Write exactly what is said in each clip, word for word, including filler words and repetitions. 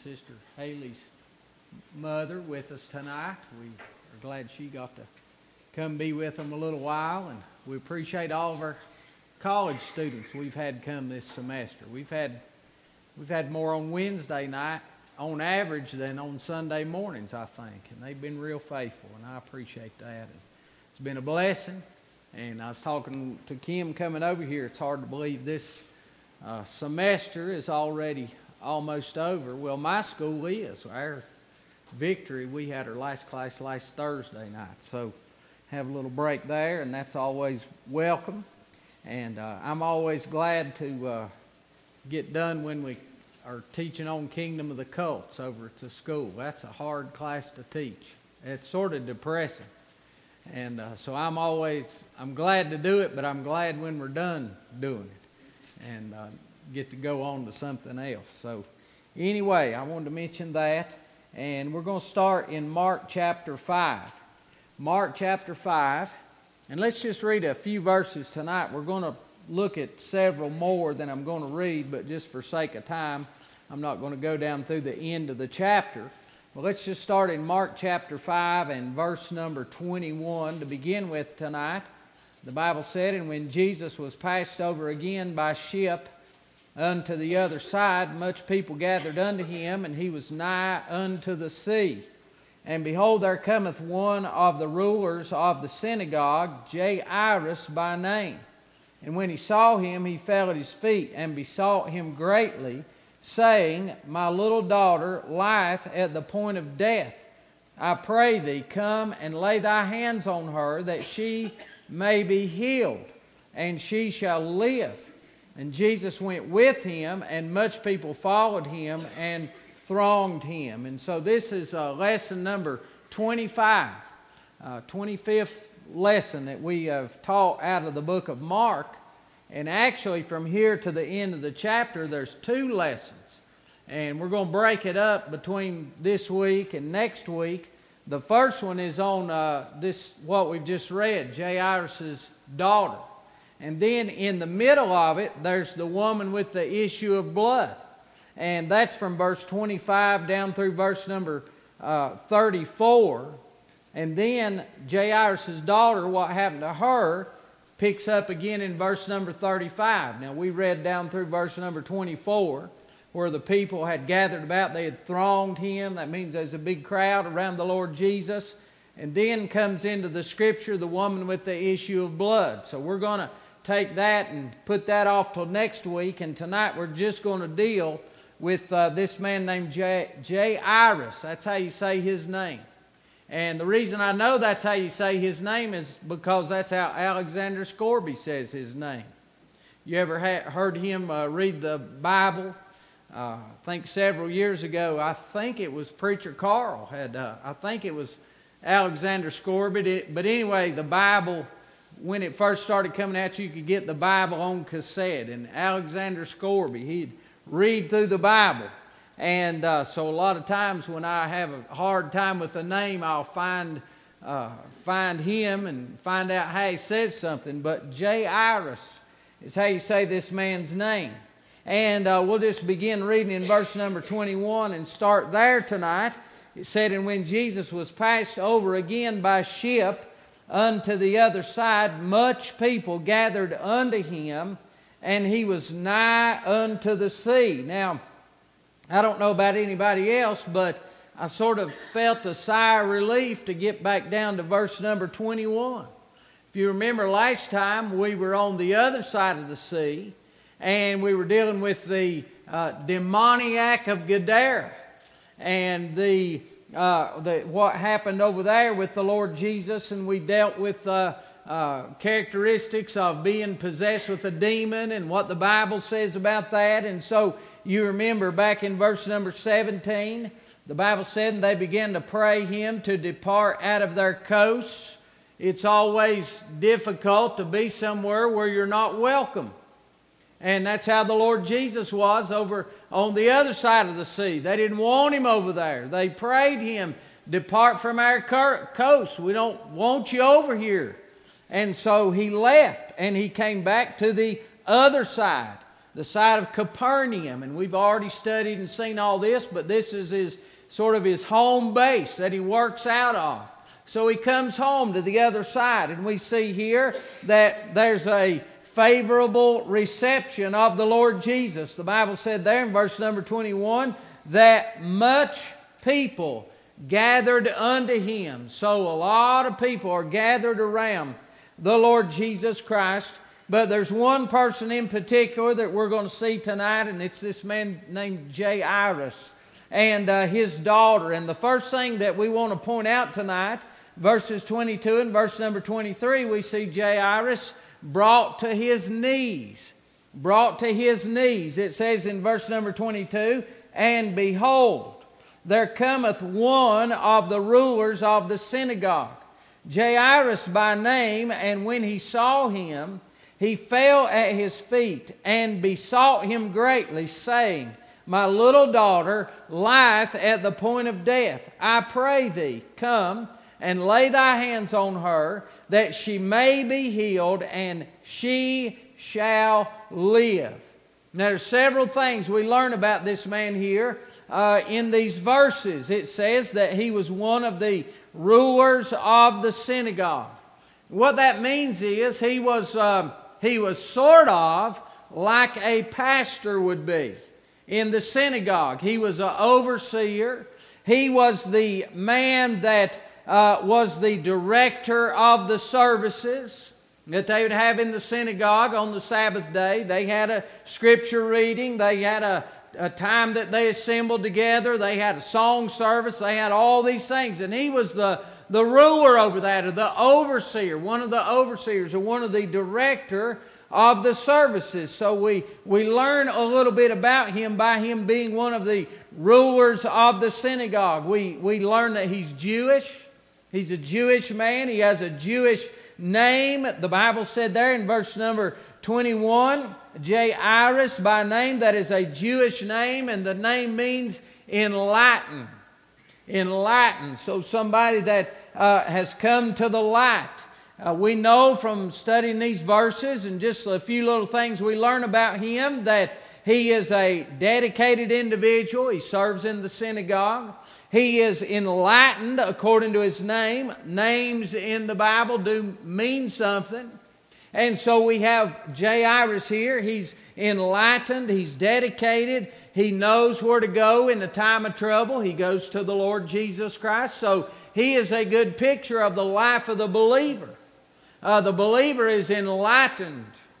Sister Haley's mother with us tonight. We are glad she got to come be with them a little while, and we appreciate all of our college students we've had come this semester. We've had we've had more on Wednesday night on average than on Sunday mornings, I think, and they've been real faithful, and I appreciate that. And it's been a blessing. And I was talking to Kim coming over here. It's hard to believe this uh, semester is already almost over. Well, my school is. Our Victory, we had our last class last Thursday night. So have a little break there, and that's always welcome. And uh, I'm always glad to uh, get done when we are teaching on Kingdom of the Cults over at the school. That's a hard class to teach. It's sort of depressing. And uh, so I'm always, I'm glad to do it, but I'm glad when we're done doing it and uh, get to go on to something else. So anyway, I wanted to mention that. And we're going to start in Mark chapter five. Mark chapter five. And let's just read a few verses tonight. We're going to look at several more than I'm going to read, but just for sake of time, I'm not going to go down through the end of the chapter. Well, let's just start in Mark chapter five and verse number twenty-one to begin with tonight. The Bible said, "And when Jesus was passed over again by ship unto the other side, much people gathered unto him, and he was nigh unto the sea. And behold, there cometh one of the rulers of the synagogue, Jairus by name. And when he saw him, he fell at his feet and besought him greatly, saying, My little daughter lieth at the point of death. I pray thee, come and lay thy hands on her, that she may be healed, and she shall live. And Jesus went with him, and much people followed him and thronged him." And so this is uh, lesson number twenty-five, uh, twenty-fifth lesson that we have taught out of the book of Mark. And actually from here to the end of the chapter, there's two lessons. And we're going to break it up between this week and next week. The first one is on uh, this, what we've just read, Jairus' daughter. And then in the middle of it, there's the woman with the issue of blood. And that's from verse twenty-five down through verse number uh, thirty-four. And then Jairus' daughter, what happened to her, picks up again in verse number thirty-five. Now, we read down through verse number twenty-four, where the people had gathered about. They had thronged him. That means there's a big crowd around the Lord Jesus. And then comes into the scripture the woman with the issue of blood. So we're going to take that and put that off till next week. And tonight we're just going to deal with uh, this man named J- Jairus. That's how you say his name. And the reason I know that's how you say his name is because that's how Alexander Scourby says his name. You ever ha- heard him uh, read the Bible? Uh, I think several years ago, I think it was Preacher Carl had, uh, I think it was Alexander Scourby. But anyway, the Bible, when it first started coming out, you could get the Bible on cassette. And Alexander Scourby, he'd read through the Bible. And uh, so a lot of times when I have a hard time with a name, I'll find uh, find him and find out how he says something. But Jairus is how you say this man's name. And uh, we'll just begin reading in verse number twenty-one and start there tonight. It said, "And when Jesus was passed over again by ship unto the other side, much people gathered unto him, and he was nigh unto the sea." Now, I don't know about anybody else, but I sort of felt a sigh of relief to get back down to verse number twenty-one. If you remember last time, we were on the other side of the sea, and we were dealing with the uh, demoniac of Gadara, and the, uh, the what happened over there with the Lord Jesus, and we dealt with uh, uh, characteristics of being possessed with a demon and what the Bible says about that. And so you remember back in verse number seventeen, the Bible said, "And they began to pray him to depart out of their coasts." It's always difficult to be somewhere where you're not welcome. And that's how the Lord Jesus was over on the other side of the sea. They didn't want him over there. They prayed him, "Depart from our coast. We don't want you over here." And so he left and he came back to the other side the side of Capernaum. And we've already studied and seen all this, but this is his sort of his home base that he works out of. So he comes home to the other side, and we see here that there's a favorable reception of the Lord Jesus. The Bible said there in verse number twenty-one that much people gathered unto him. So a lot of people are gathered around the Lord Jesus Christ. But there's one person in particular that we're going to see tonight, and it's this man named Jairus and uh, his daughter. And the first thing that we want to point out tonight, verses twenty-two and verse number twenty-three, we see Jairus brought to his knees. Brought to his knees. It says in verse number twenty-two, and behold, there cometh one of the rulers of the synagogue, Jairus by name, and when he saw him, he fell at his feet and besought him greatly, saying, My little daughter lieth at the point of death. I pray thee, come and lay thy hands on her, that she may be healed, and she shall live. Now, there's several things we learn about this man here uh, in these verses. It says that he was one of the rulers of the synagogue. What that means is he was... Uh, He was sort of like a pastor would be in the synagogue. He was an overseer. He was the man that uh, was the director of the services that they would have in the synagogue on the Sabbath day. They had a scripture reading. They had a, a time that they assembled together. They had a song service. They had all these things. And he was the The ruler over that, or the overseer, one of the overseers, or one of the director of the services. So we, we learn a little bit about him by him being one of the rulers of the synagogue. We, we learn that he's Jewish. He's a Jewish man. He has a Jewish name. The Bible said there in verse number twenty-one, Jairus by name, that is a Jewish name, and the name means in Latin. In Latin, so somebody that uh, has come to the light. Uh, we know from studying these verses and just a few little things we learn about him that he is a dedicated individual. He serves in the synagogue. He is enlightened according to his name. Names in the Bible do mean something. And so we have Jairus here. He's enlightened. He's dedicated. He knows where to go in the time of trouble. He goes to the Lord Jesus Christ. So he is a good picture of the life of the believer. Uh, the believer is enlightened.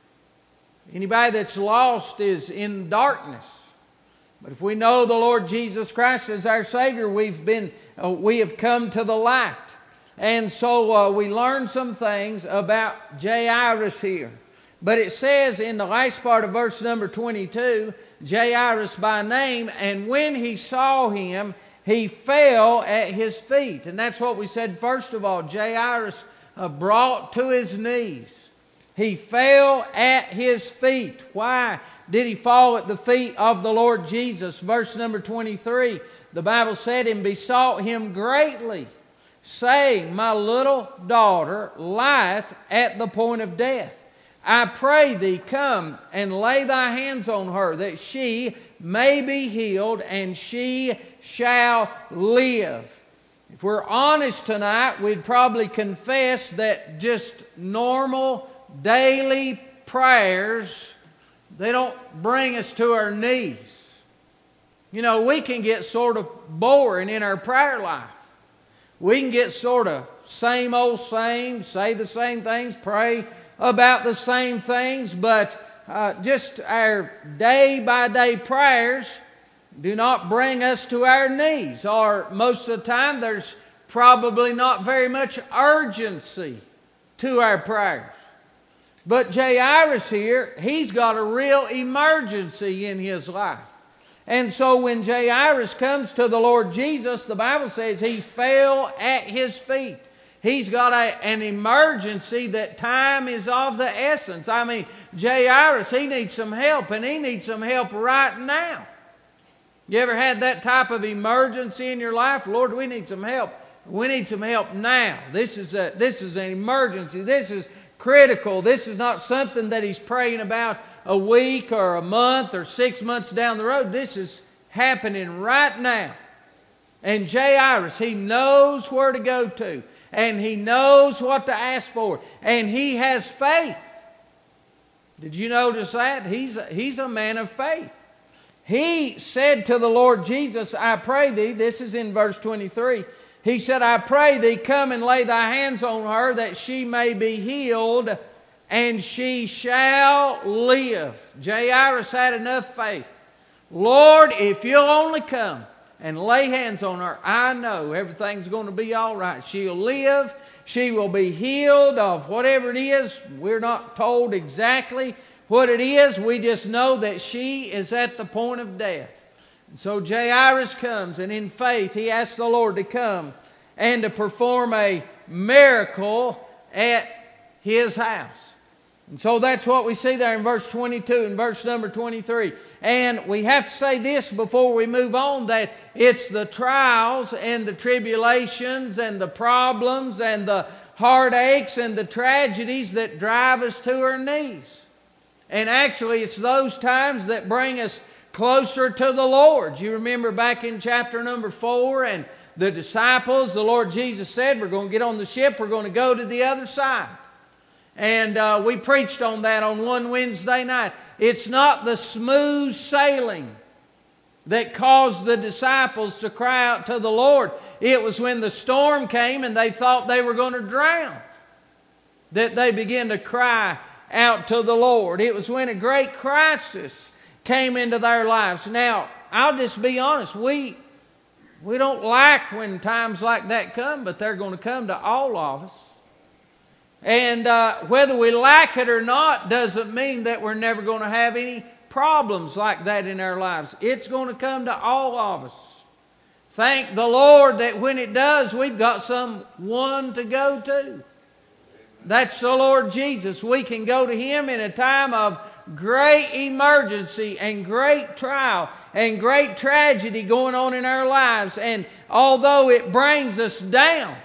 Anybody that's lost is in darkness. But if we know the Lord Jesus Christ as our Savior, we've been, uh, we have come to the light. And so uh, we learn some things about Jairus here. But it says in the last part of verse number twenty-two, Jairus by name, and when he saw him, he fell at his feet. And that's what we said first of all. Jairus uh, brought to his knees. He fell at his feet. Why did he fall at the feet of the Lord Jesus? Verse number twenty-three, the Bible said, and besought him greatly, saying, My little daughter lieth at the point of death. I pray thee, come and lay thy hands on her, that she may be healed, and she shall live. If we're honest tonight, we'd probably confess that just normal daily prayers, they don't bring us to our knees. You know, we can get sort of boring in our prayer life. We can get sort of same old same, say the same things, pray about the same things, but uh, just our day-by-day prayers do not bring us to our knees. Or most of the time, there's probably not very much urgency to our prayers. But Jairus here, he's got a real emergency in his life. And so when Jairus comes to the Lord Jesus, the Bible says he fell at his feet. He's got a, an emergency that time is of the essence. I mean, Jairus, he needs some help, and he needs some help right now. You ever had that type of emergency in your life? Lord, we need some help. We need some help now. This is a, this is an emergency. This is critical. This is not something that he's praying about a week or a month or six months down the road. This is happening right now. And Jairus, he knows where to go to. And he knows what to ask for. And he has faith. Did you notice that? He's a, he's a man of faith. He said to the Lord Jesus, I pray thee, this is in verse twenty-three, he said, I pray thee, come and lay thy hands on her that she may be healed, and she shall live. Jairus had enough faith. Lord, if you'll only come and lay hands on her, I know everything's going to be all right. She'll live. She will be healed of whatever it is. We're not told exactly what it is. We just know that she is at the point of death. And so Jairus comes, and in faith he asks the Lord to come and to perform a miracle at his house. And so that's what we see there in verse twenty-two and verse number twenty-three. And we have to say this before we move on, that it's the trials and the tribulations and the problems and the heartaches and the tragedies that drive us to our knees. And actually it's those times that bring us closer to the Lord. You remember back in chapter number four, and the disciples, the Lord Jesus said, we're going to get on the ship, we're going to go to the other side. And uh, we preached on that on one Wednesday night. It's not the smooth sailing that caused the disciples to cry out to the Lord. It was when the storm came and they thought they were going to drown that they began to cry out to the Lord. It was when a great crisis came into their lives. Now, I'll just be honest. We, we don't like when times like that come, but they're going to come to all of us. And uh, whether we like it or not doesn't mean that we're never going to have any problems like that in our lives. It's going to come to all of us. Thank the Lord that when it does, we've got someone to go to. That's the Lord Jesus. We can go to Him in a time of great emergency and great trial and great tragedy going on in our lives. And although it brings us down,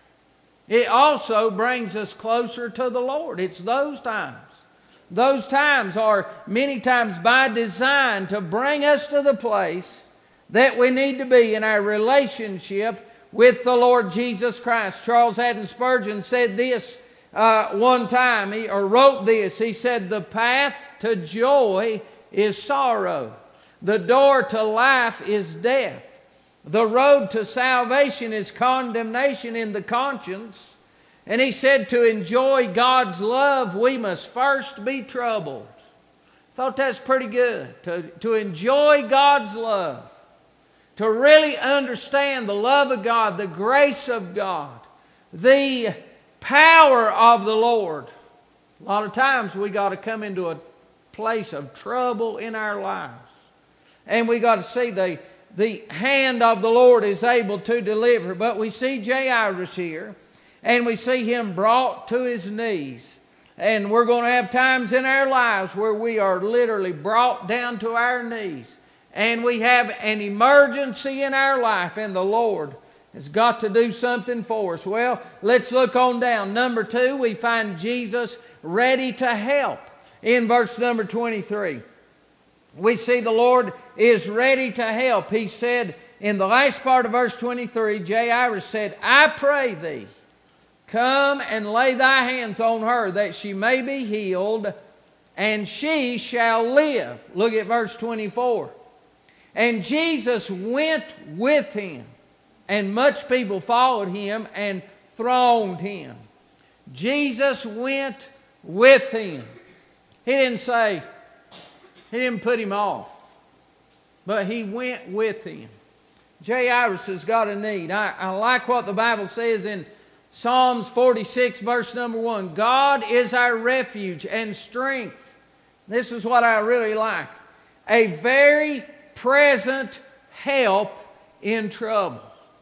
it also brings us closer to the Lord. It's those times. Those times are many times by design to bring us to the place that we need to be in our relationship with the Lord Jesus Christ. Charles Haddon Spurgeon said this uh, one time, he, or wrote this. He said, the path to joy is sorrow. The door to life is death. The road to salvation is condemnation in the conscience. And he said to enjoy God's love, we must first be troubled. Thought that's pretty good. To, to enjoy God's love. To really understand the love of God, the grace of God, the power of the Lord. A lot of times we got to come into a place of trouble in our lives. And we got to see the The hand of the Lord is able to deliver. But we see Jairus here, and we see him brought to his knees. And we're going to have times in our lives where we are literally brought down to our knees. And we have an emergency in our life, and the Lord has got to do something for us. Well, let's look on down. Number two, we find Jesus ready to help in verse number twenty-three. We see the Lord is ready to help. He said in the last part of verse twenty-three, Jairus said, I pray thee, come and lay thy hands on her that she may be healed, and she shall live. Look at verse twenty-four. And Jesus went with him, and much people followed him and thronged him. Jesus went with him. He didn't say, He didn't put him off, but he went with him. Jairus has got a need. I, I like what the Bible says in Psalms forty-six, verse number one. God is our refuge and strength. This is what I really like. A very present help in trouble.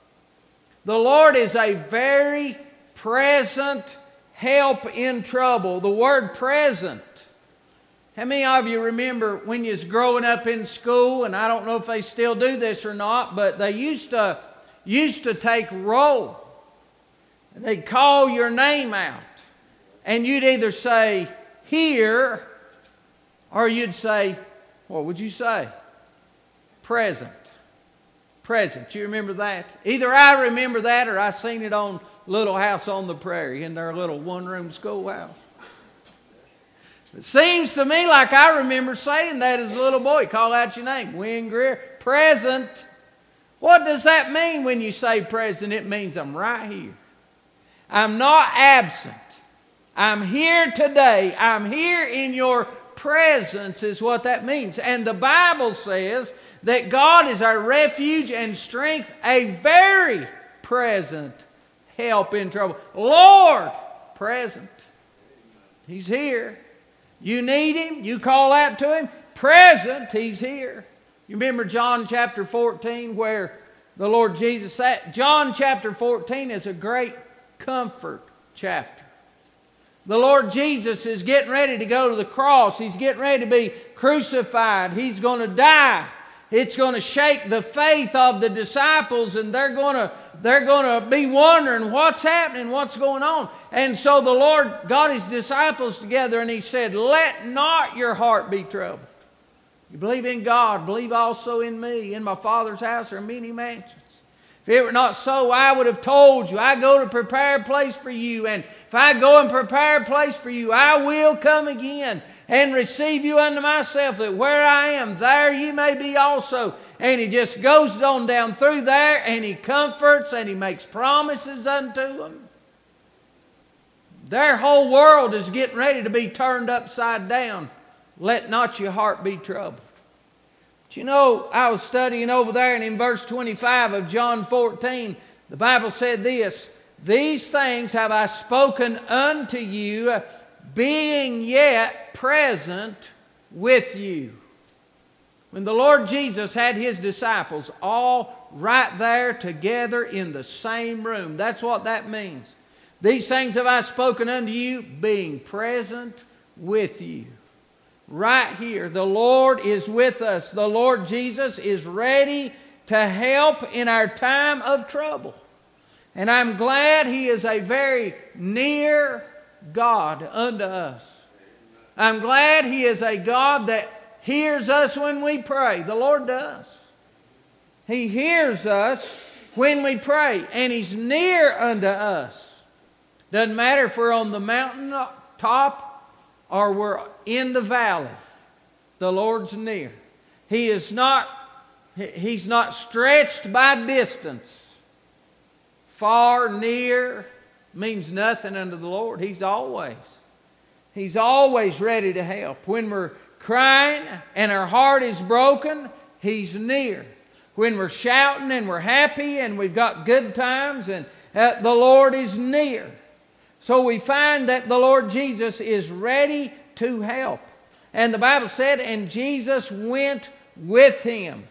The Lord is a very present help in trouble. The word present. How many of you remember when you was growing up in school, and I don't know if they still do this or not, but they used to used to take roll. They'd call your name out, and you'd either say here Or you'd say, what would you say? Present. Present. You remember that? Either I remember that or I seen it on Little House on the Prairie in their little one-room schoolhouse. It seems to me like I remember saying that as a little boy. Call out your name. Win Greer. Present. What does that mean when you say present? It means I'm right here. I'm not absent. I'm here today. I'm here in your presence is what that means. And the Bible says that God is our refuge and strength, a very present help in trouble. Lord, present. He's here. You need Him. You call out to Him. Present. He's here. You remember John chapter fourteen where the Lord Jesus sat? John chapter fourteen is a great comfort chapter. The Lord Jesus is getting ready to go to the cross. He's getting ready to be crucified. He's going to die. It's going to shake the faith of the disciples, and they're going to they're going to be wondering what's happening, what's going on. And so the Lord got His disciples together, and He said, "Let not your heart be troubled. You believe in God, believe also in me. In my Father's house are many mansions. If it were not so, I would have told you. I go to prepare a place for you. And if I go and prepare a place for you, I will come again and receive you unto myself, that where I am, there ye may be also." And He just goes on down through there, and He comforts, and He makes promises unto them. Their whole world is getting ready to be turned upside down. Let not your heart be troubled. But you know, I was studying over there, and in verse twenty-five of John fourteen, the Bible said this, "These things have I spoken unto you, being yet present with you." When the Lord Jesus had His disciples all right there together in the same room. That's what that means. "These things have I spoken unto you, being present with you." Right here, the Lord is with us. The Lord Jesus is ready to help in our time of trouble. And I'm glad He is a very near God unto us. I'm glad He is a God that hears us when we pray. The Lord does. He hears us when we pray, and He's near unto us. Doesn't matter if we're on the mountain top or we're in the valley. The Lord's near. He is not, He's not stretched by distance. Far, near means nothing unto the Lord. He's always, He's always ready to help. When we're crying and our heart is broken, He's near. When we're shouting and we're happy and we've got good times, and uh, the Lord is near. So we find that the Lord Jesus is ready to help. And the Bible said, and Jesus went with Him.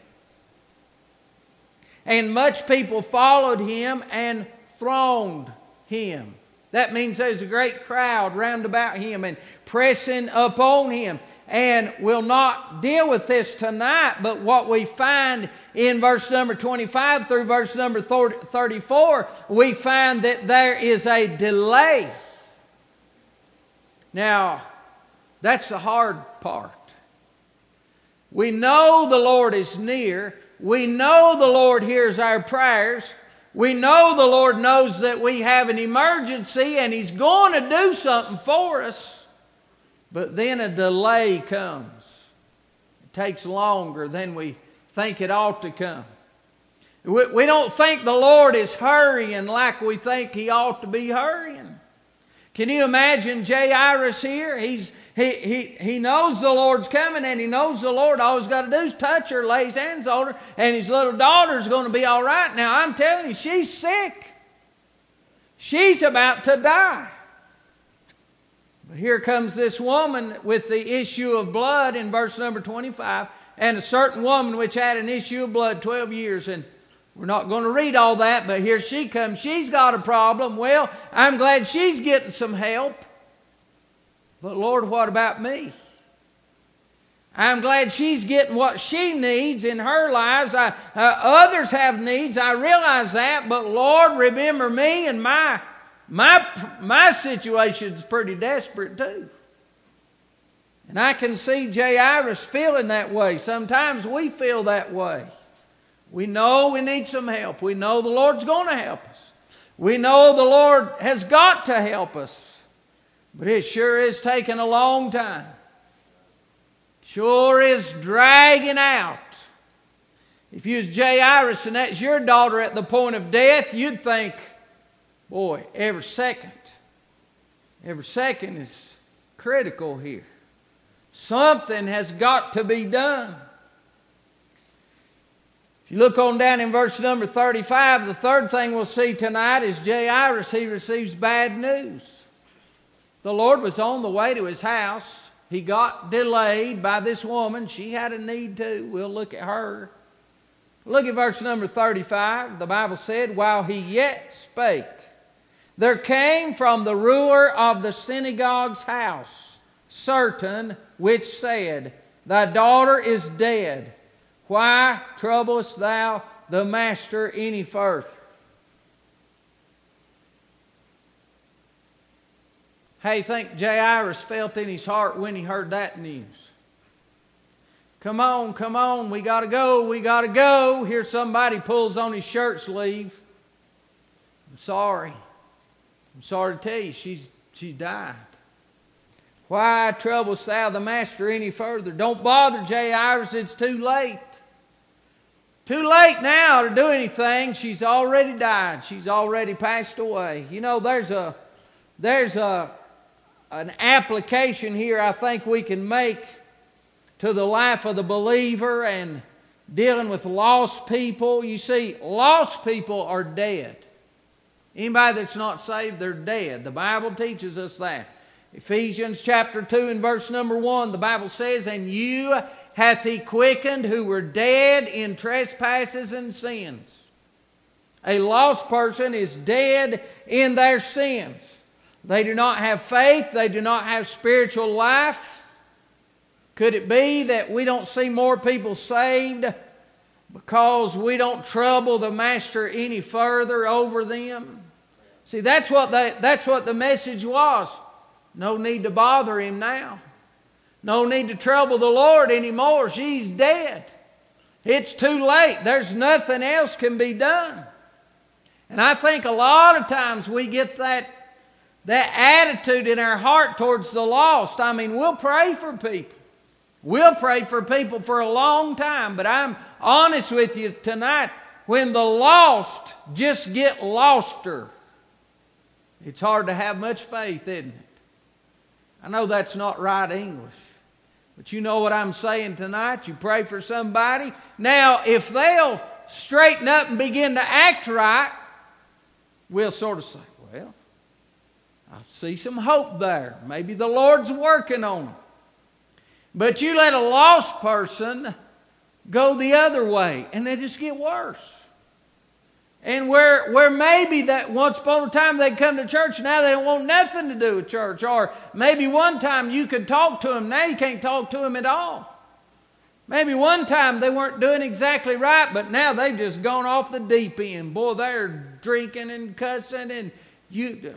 And much people followed Him and thronged Him. That means there's a great crowd round about Him and pressing upon Him. And we'll not deal with this tonight, but what we find in verse number twenty-five through verse number thirty-four, we find that there is a delay. Now, that's the hard part. We know the Lord is near. We know the Lord hears our prayers. We know the Lord knows that we have an emergency and He's going to do something for us. But then a delay comes. It takes longer than we think it ought to come. We, we don't think the Lord is hurrying like we think He ought to be hurrying. Can you imagine Jairus here? He's, he, he, he knows the Lord's coming, and he knows the Lord. All he's got to do is touch her, lay his hands on her, and his little daughter's going to be all right. Now, I'm telling you, she's sick. She's about to die. But here comes this woman with the issue of blood in verse number twenty-five, and a certain woman which had an issue of blood twelve years. And we're not going to read all that, but here she comes. She's got a problem. Well, I'm glad she's getting some help. But Lord, what about me? I'm glad she's getting what she needs in her lives. I, uh, others have needs. I realize that. But Lord, remember me, and my My, my situation's pretty desperate too. And I can see Jairus feeling that way. Sometimes we feel that way. We know we need some help. We know the Lord's going to help us. We know the Lord has got to help us. But it sure is taking a long time. Sure is dragging out. If you was Jairus and that's your daughter at the point of death, you'd think, boy, every second, every second is critical here. Something has got to be done. If you look on down in verse number thirty-five, the third thing we'll see tonight is Jairus, he receives bad news. The Lord was on the way to his house. He got delayed by this woman. She had a need too. We'll look at her. Look at verse number thirty-five. The Bible said, while he yet spake, there came from the ruler of the synagogue's house certain which said, thy daughter is dead. Why troublest thou the master any further? How you think Jairus felt in his heart when he heard that news? Come on, come on, we got to go, we got to go. Here somebody pulls on his shirt sleeve. I'm sorry. I'm sorry to tell you, she's, she's died. Why troublest thou the master any further? Don't bother, Jairus, it's too late. Too late now to do anything. She's already died. She's already passed away. You know, there's a there's a an application here I think we can make to the life of the believer and dealing with lost people. You see, lost people are dead. Anybody that's not saved, they're dead. The Bible teaches us that. Ephesians chapter two and verse number one, the Bible says, and you hath he quickened who were dead in trespasses and sins. A lost person is dead in their sins. They do not have faith. They do not have spiritual life. Could it be that we don't see more people saved because we don't trouble the master any further over them? See, that's what they, that's what the message was. No need to bother him now. No need to trouble the Lord anymore. She's dead. It's too late. There's nothing else can be done. And I think a lot of times we get that, that attitude in our heart towards the lost. I mean, we'll pray for people. We'll pray for people for a long time. But I'm honest with you tonight, when the lost just get loster, it's hard to have much faith, isn't it? I know that's not right English. But you know what I'm saying tonight? You pray for somebody. Now, if they'll straighten up and begin to act right, we'll sort of say, well, I see some hope there. Maybe the Lord's working on them. But you let a lost person go the other way, and they just get worse. And where where maybe that once upon a time they'd come to church, now they don't want nothing to do with church. Or maybe one time you could talk to them, now you can't talk to them at all. Maybe one time they weren't doing exactly right, but now they've just gone off the deep end. Boy, they're drinking and cussing, and you.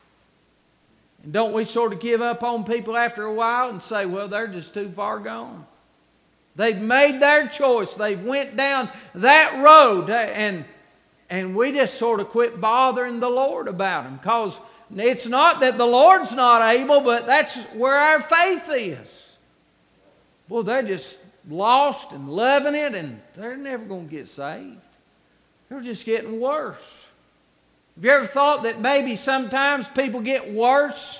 And don't we sort of give up on people after a while and say, well, they're just too far gone. They've made their choice. They've went down that road, and And we just sort of quit bothering the Lord about them. Because it's not that the Lord's not able, but that's where our faith is. Well, they're just lost and loving it, and they're never going to get saved. They're just getting worse. Have you ever thought that maybe sometimes people get worse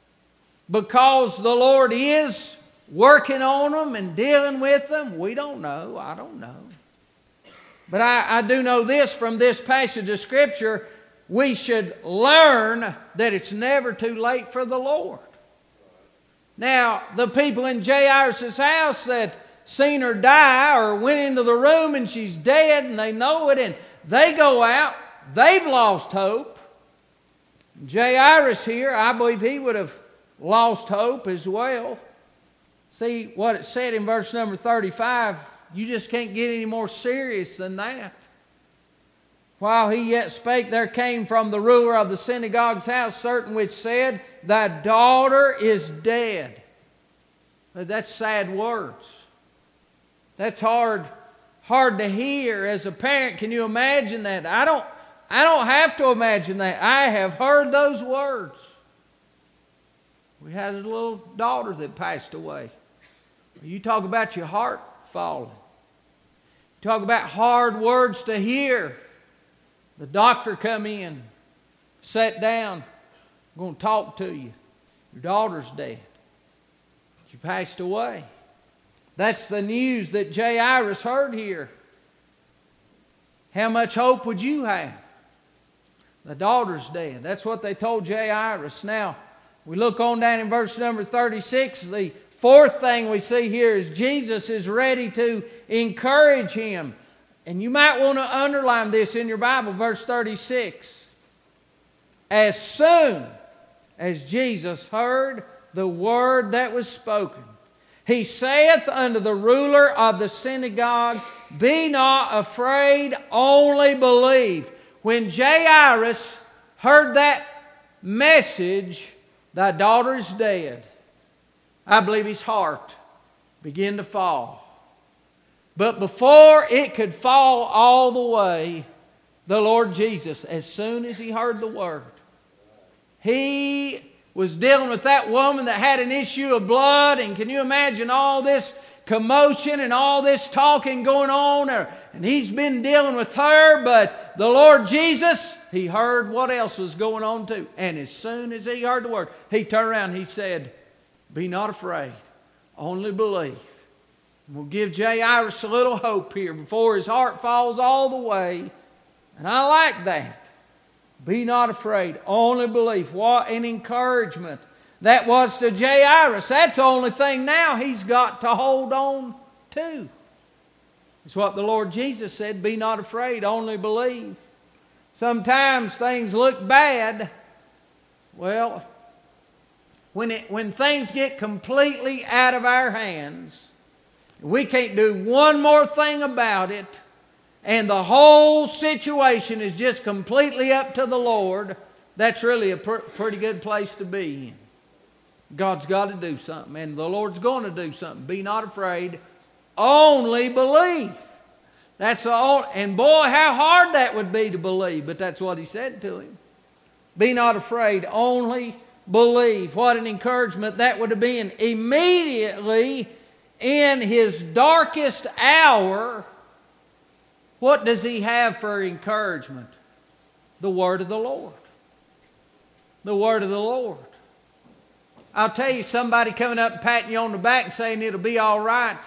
because the Lord is working on them and dealing with them? We don't know. I don't know. But I, I do know this from this passage of Scripture. We should learn that it's never too late for the Lord. Now, the people in Jairus' house that seen her die or went into the room and she's dead and they know it and they go out, they've lost hope. Jairus here, I believe he would have lost hope as well. See what it said in verse number thirty-five. You just can't get any more serious than that. While he yet spake, there came from the ruler of the synagogue's house certain which said, thy daughter is dead. That's sad words. That's hard, hard to hear as a parent. Can you imagine that? I don't, I don't have to imagine that. I have heard those words. We had a little daughter that passed away. You talk about your heart falling. You talk about hard words to hear. The doctor come in, sat down, I'm going to talk to you. Your daughter's dead. She passed away. That's the news that Jairus heard here. How much hope would you have? The daughter's dead. That's what they told Jairus. Now, we look on down in verse number thirty-six. The fourth thing we see here is Jesus is ready to encourage him. And you might want to underline this in your Bible, verse thirty-six. As soon as Jesus heard the word that was spoken, he saith unto the ruler of the synagogue, Be not afraid, only believe. When Jairus heard that message, thy daughter is dead, I believe his heart began to fall. But before it could fall all the way, the Lord Jesus, as soon as he heard the word, he was dealing with that woman that had an issue of blood. And can you imagine all this commotion and all this talking going on? And he's been dealing with her, but the Lord Jesus, he heard what else was going on too. And as soon as he heard the word, he turned around and he said, Be not afraid, only believe. We'll give Jairus a little hope here before his heart falls all the way. And I like that. Be not afraid, only believe. What an encouragement that was to Jairus. That's the only thing now he's got to hold on to. It's what the Lord Jesus said, be not afraid, only believe. Sometimes things look bad. Well, when, it, when things get completely out of our hands, we can't do one more thing about it, and the whole situation is just completely up to the Lord, that's really a pr- pretty good place to be in. God's got to do something, and the Lord's going to do something. Be not afraid, only believe. That's all. And boy, how hard that would be to believe, but that's what he said to him. Be not afraid, only believe. What an encouragement that would have been. Immediately in his darkest hour, what does he have for encouragement? The word of the Lord. The word of the Lord. I'll tell you, somebody coming up and patting you on the back and saying it'll be all right.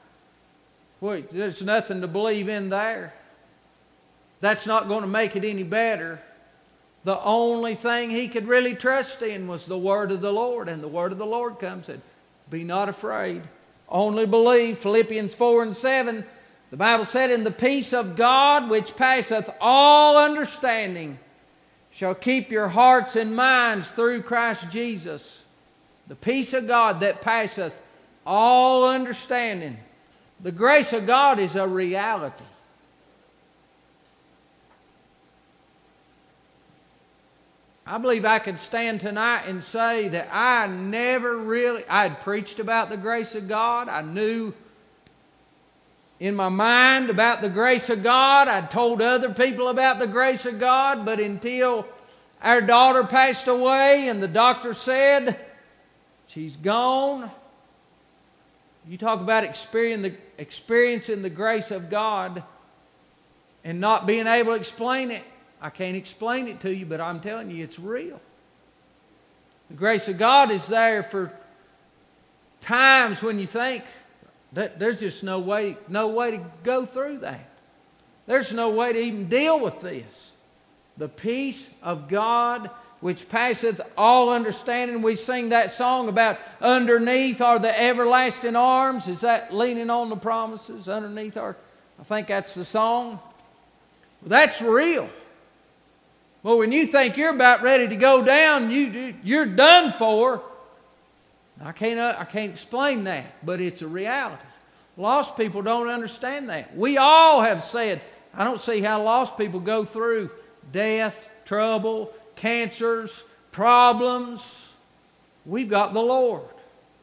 Wait, there's nothing to believe in there. That's not going to make it any better. The only thing he could really trust in was the word of the Lord. And the word of the Lord comes and said, Be not afraid, only believe. Philippians four and seven. The Bible said, And the peace of God, which passeth all understanding, shall keep your hearts and minds through Christ Jesus. The peace of God that passeth all understanding. The grace of God is a reality. I believe I could stand tonight and say that I never really, I had preached about the grace of God. I knew in my mind about the grace of God. I'd told other people about the grace of God. But until our daughter passed away and the doctor said, she's gone. You talk about experiencing the, experiencing the grace of God and not being able to explain it. I can't explain it to you, but I'm telling you, it's real. The grace of God is there for times when you think that there's just no way, no way to go through that. There's no way to even deal with this. The peace of God which passeth all understanding. We sing that song about underneath are the everlasting arms. Is that leaning on the promises? Underneath are, I think that's the song. Well, that's real. Well, when you think you're about ready to go down, you, you're done for. I can't, I can't explain that, but it's a reality. Lost people don't understand that. We all have said, I don't see how lost people go through death, trouble, cancers, problems. We've got the Lord.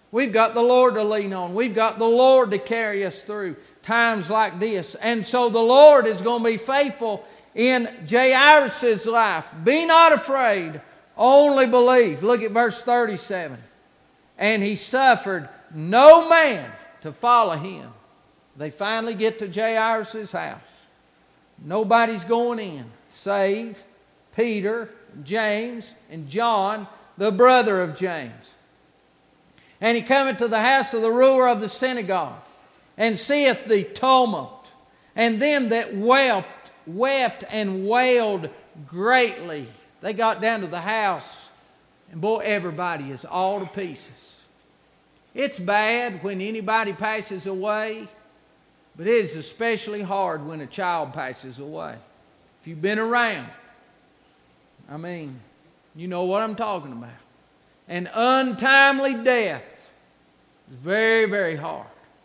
We've got the Lord to lean on. We've got the Lord to carry us through times like this. And so the Lord is going to be faithful in Jairus' life. Be not afraid, only believe. Look at verse thirty-seven. And he suffered no man to follow him. They finally get to Jairus' house. Nobody's going in, save Peter, James, and John, the brother of James. And he cometh to the house of the ruler of the synagogue, and seeth the tumult, and them that wept, wept and wailed greatly. They got down to the house, and boy, everybody is all to pieces. It's bad when anybody passes away, but it is especially hard when a child passes away. If you've been around, I mean, you know what I'm talking about. An untimely death is very, very hard.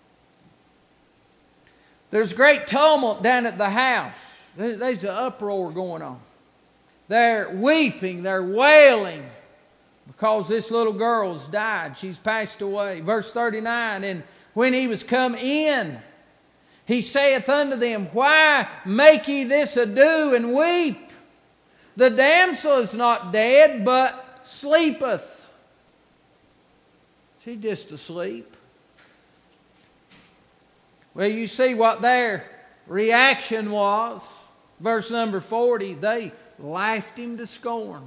There's great tumult down at the house. There's an uproar going on. They're weeping, they're wailing because this little girl's died. She's passed away. Verse thirty-nine, and when he was come in, he saith unto them, why make ye this ado and weep? The damsel is not dead, but sleepeth. She's just asleep. Well, you see what their reaction was. Verse number forty, they laughed him to scorn.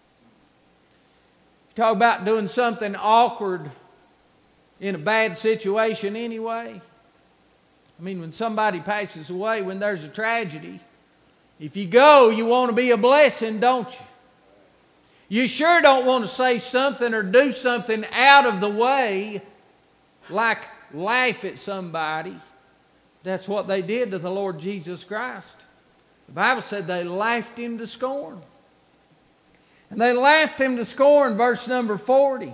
Talk about doing something awkward in a bad situation anyway. I mean, when somebody passes away, when there's a tragedy, if you go, you want to be a blessing, don't you? You sure don't want to say something or do something out of the way, like laugh at somebody. That's what they did to the Lord Jesus Christ. The Bible said they laughed him to scorn. And they laughed him to scorn, verse number forty.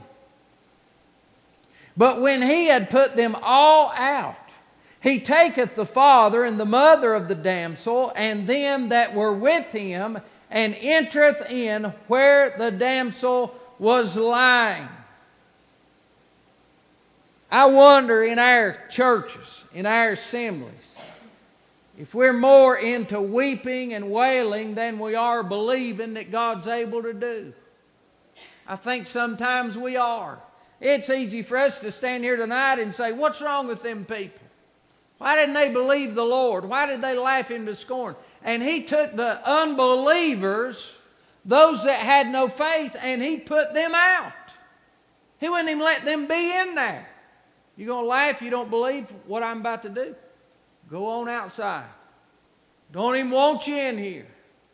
But when he had put them all out, he taketh the father and the mother of the damsel and them that were with him, and entereth in where the damsel was lying. I wonder in our churches, in our assemblies, if we're more into weeping and wailing than we are believing that God's able to do. I think sometimes we are. It's easy for us to stand here tonight and say, what's wrong with them people? Why didn't they believe the Lord? Why did they laugh him to scorn? And he took the unbelievers, those that had no faith, and he put them out. He wouldn't even let them be in there. You're going to laugh, you don't believe what I'm about to do? Go on outside. Don't even want you in here.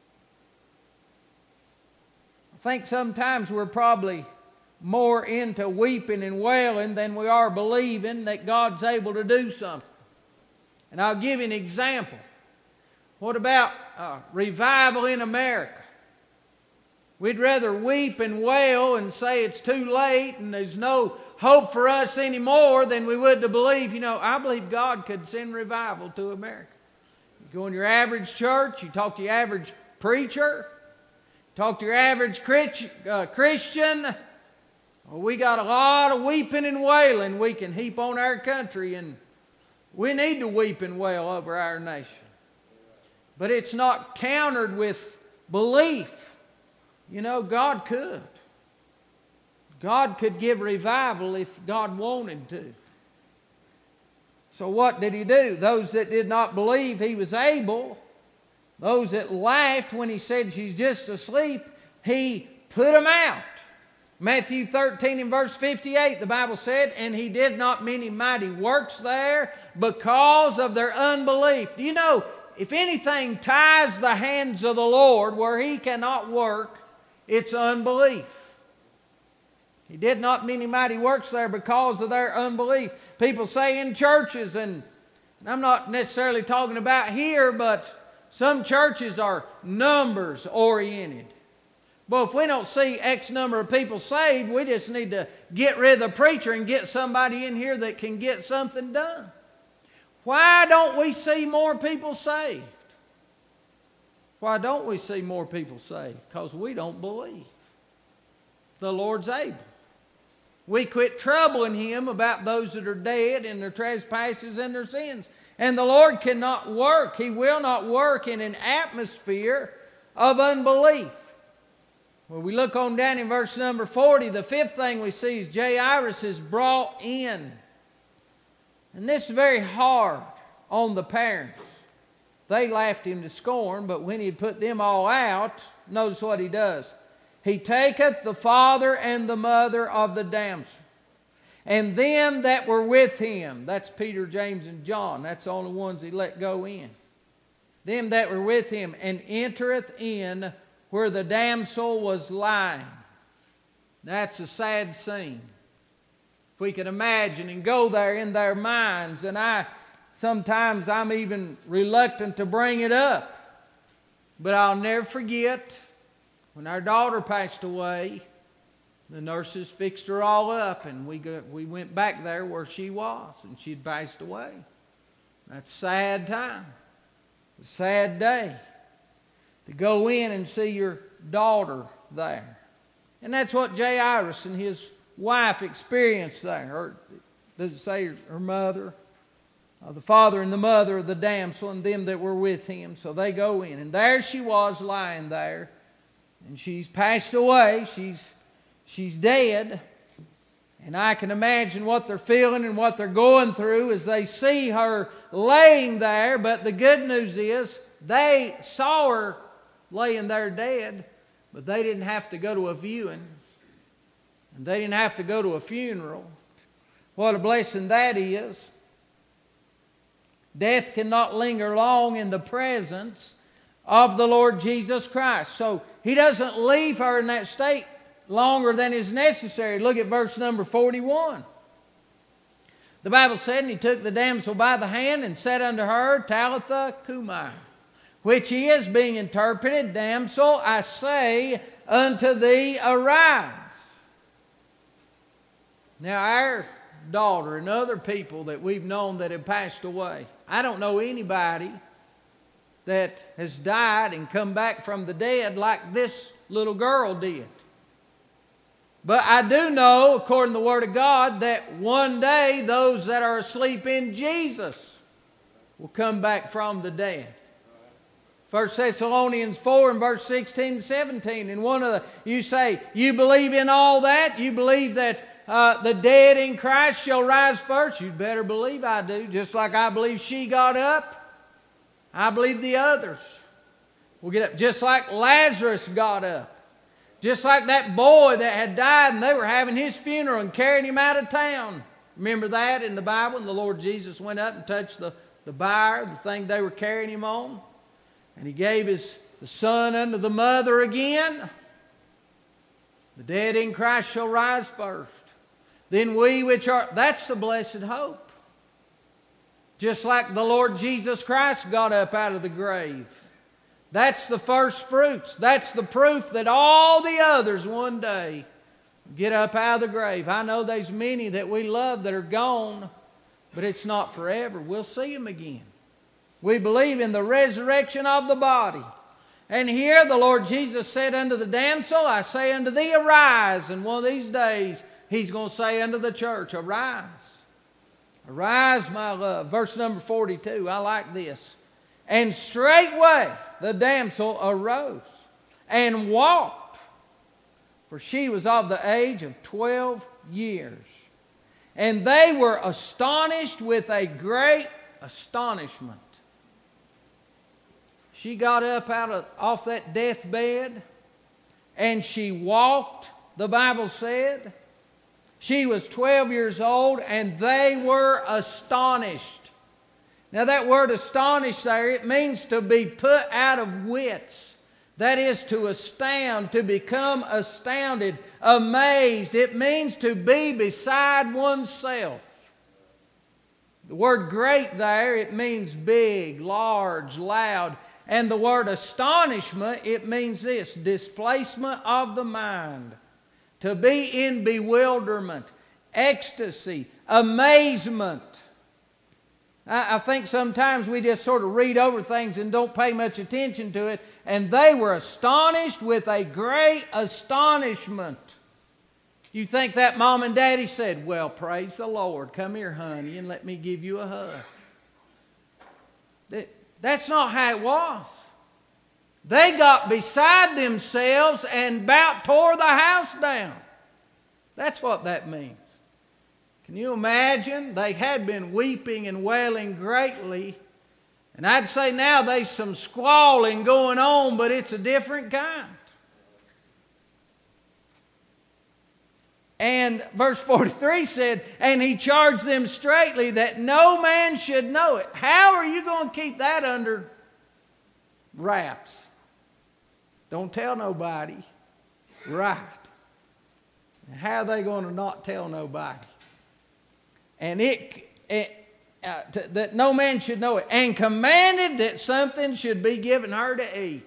I think sometimes we're probably more into weeping and wailing than we are believing that God's able to do something. And I'll give you an example. What about uh, revival in America? We'd rather weep and wail and say it's too late and there's no hope for us anymore than we would to believe. You know, I believe God could send revival to America. You go in your average church, you talk to your average preacher, talk to your average Christian. Well, we got a lot of weeping and wailing we can heap on our country, and we need to weep and wail over our nation. But it's not countered with belief. You know, God could. God could give revival if God wanted to. So what did he do? Those that did not believe he was able, those that laughed when he said she's just asleep, he put them out. Matthew thirteen and verse fifty-eight, the Bible said, and he did not many mighty works there because of their unbelief. Do you know, if anything ties the hands of the Lord where he cannot work, it's unbelief. He did not many mighty works there because of their unbelief. People say in churches, and I'm not necessarily talking about here, but some churches are numbers oriented. Well, if we don't see X number of people saved, we just need to get rid of the preacher and get somebody in here that can get something done. Why don't we see more people saved? Why don't we see more people saved? Because we don't believe the Lord's able. We quit troubling Him about those that are dead in their trespasses and their sins. And the Lord cannot work. He will not work in an atmosphere of unbelief. When we look on down in verse number forty, the fifth thing we see is Jairus is brought in. And this is very hard on the parents. They laughed him to scorn, but when he had put them all out, notice what he does. He taketh the father and the mother of the damsel, and them that were with him. That's Peter, James, and John. That's the only ones he let go in. Them that were with him, and entereth in where the damsel was lying. That's a sad scene. If we can imagine and go there in their minds, and I sometimes I'm even reluctant to bring it up. But I'll never forget when our daughter passed away, the nurses fixed her all up, and we got, we went back there where she was, and she'd passed away. That's a sad time. A sad day to go in and see your daughter there. And that's what Jairus and his wife experienced there. Or does it say her mother? Uh, the father and the mother of the damsel and them that were with him. So they go in. And there she was lying there. And she's passed away. She's, she's dead. And I can imagine what they're feeling and what they're going through as they see her laying there. But the good news is they saw her laying there dead. But they didn't have to go to a viewing. And they didn't have to go to a funeral. What a blessing that is. Death cannot linger long in the presence of the Lord Jesus Christ. So He doesn't leave her in that state longer than is necessary. Look at verse number forty-one. The Bible said, and He took the damsel by the hand and said unto her, Talitha cumi, which is, being interpreted, Damsel, I say unto thee, arise. Now our daughter and other people that we've known that have passed away, I don't know anybody that has died and come back from the dead like this little girl did. But I do know, according to the Word of God, that one day those that are asleep in Jesus will come back from the dead. First Thessalonians four and verse sixteen and seventeen. And one of the, you say, you believe in all that? You believe that uh, the dead in Christ shall rise first? You'd better believe I do. Just like I believe she got up, I believe the others will get up. Just like Lazarus got up. Just like that boy that had died and they were having his funeral and carried him out of town. Remember that in the Bible? And the Lord Jesus went up and touched the, the bier, the thing they were carrying him on. And He gave his the son unto the mother again. The dead in Christ shall rise first. Then we which are, that's the blessed hope. Just like the Lord Jesus Christ got up out of the grave. That's the first fruits. That's the proof that all the others one day get up out of the grave. I know there's many that we love that are gone, but it's not forever. We'll see them again. We believe in the resurrection of the body. And here the Lord Jesus said unto the damsel, I say unto thee, arise. And one of these days He's going to say unto the church, arise. Arise, my love. Verse number forty-two, I like this. And straightway the damsel arose and walked, for she was of the age of twelve years. And they were astonished with a great astonishment. She got up out of, off that deathbed and she walked, the Bible said. She was twelve years old and they were astonished. Now that word astonished there, it means to be put out of wits. That is to astound, to become astounded, amazed. It means to be beside oneself. The word great there, it means big, large, loud. And the word astonishment, it means this, displacement of the mind. To be in bewilderment, ecstasy, amazement. I, I think sometimes we just sort of read over things and don't pay much attention to it. And they were astonished with a great astonishment. You think that mom and daddy said, well, praise the Lord. Come here, honey, and let me give you a hug. That, that's not how it was. They got beside themselves and about tore the house down. That's what that means. Can you imagine? They had been weeping and wailing greatly. And I'd say now there's some squalling going on, but it's a different kind. And verse forty-three said, and he charged them straitly that no man should know it. How are you going to keep that under wraps? Don't tell nobody. Right. How are they going to not tell nobody? And it, it uh, to, that no man should know it. And commanded that something should be given her to eat.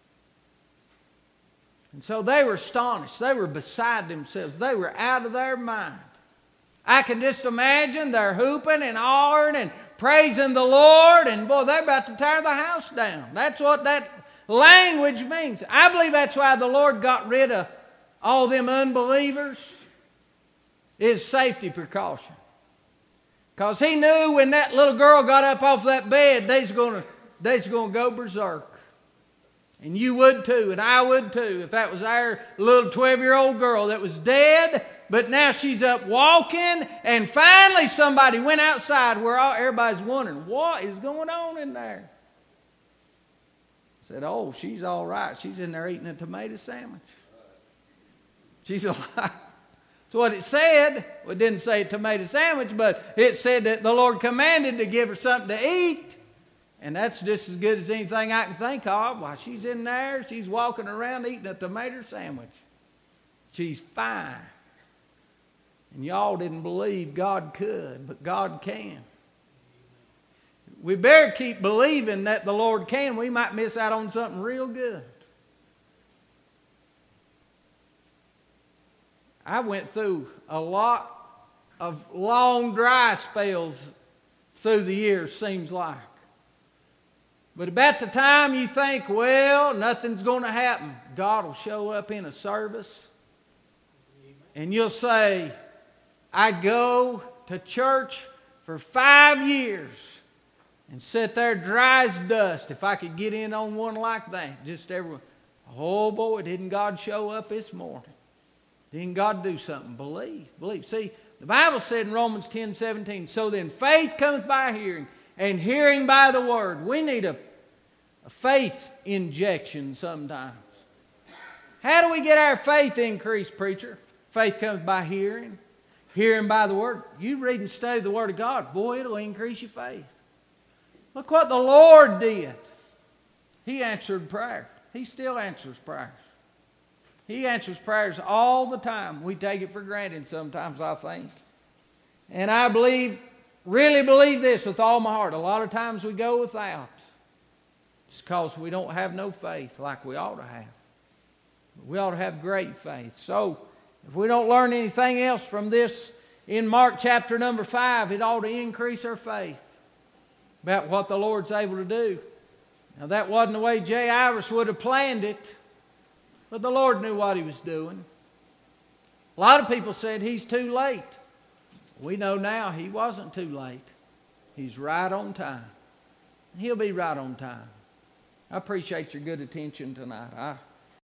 And so they were astonished. They were beside themselves. They were out of their mind. I can just imagine they're hooping and hollering and praising the Lord. And boy, they're about to tear the house down. That's what that language means. I believe that's why the Lord got rid of all them unbelievers. Is safety precaution. Because he knew when that little girl got up off that bed, they's going to they's going to go berserk. And you would too, and I would too, if that was our little twelve-year-old girl that was dead, but now she's up walking, and finally somebody went outside where all, everybody's wondering, what is going on in there? I said, oh, she's all right. She's in there eating a tomato sandwich. She's alive. That's what it said. Well, it didn't say tomato sandwich, but it said that the Lord commanded to give her something to eat. And that's just as good as anything I can think of. While she's in there, she's walking around eating a tomato sandwich. She's fine. And y'all didn't believe God could, but God can. We better keep believing that the Lord can. We might miss out on something real good. I went through a lot of long dry spells through the years, seems like. But about the time you think, well, nothing's going to happen, God will show up in a service. And you'll say, I go to church for five years and sit there dry as dust. If I could get in on one like that, just everyone. Oh boy, didn't God show up this morning? Didn't God do something? Believe, believe. See, the Bible said in Romans ten seventeen, so then faith cometh by hearing, and hearing by the word. We need a, a faith injection sometimes. How do we get our faith increased, preacher? Faith comes by hearing, hearing by the word. You read and study the word of God, boy, it'll increase your faith. Look what the Lord did. He answered prayer. He still answers prayers. He answers prayers all the time. We take it for granted sometimes, I think. And I believe, really believe this with all my heart. A lot of times we go without. Just because we don't have no faith like we ought to have. We ought to have great faith. So, if we don't learn anything else from this in Mark chapter number five, it ought to increase our faith about what the Lord's able to do. Now, that wasn't the way Jay Iris would have planned it. But the Lord knew what He was doing. A lot of people said He's too late. We know now He wasn't too late. He's right on time. He'll be right on time. I appreciate your good attention tonight. I